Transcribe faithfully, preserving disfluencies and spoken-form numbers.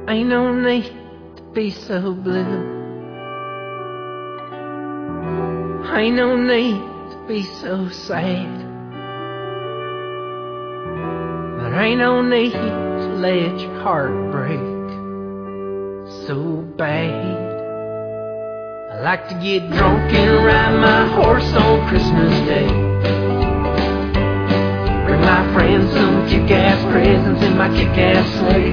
Ain't no need to be so blue. Ain't no need to be so sad. There ain't no need to let your heart break so bad. I like to get drunk and ride my horse on Christmas Day. Bring my friends some kick-ass presents in my kick-ass sleigh.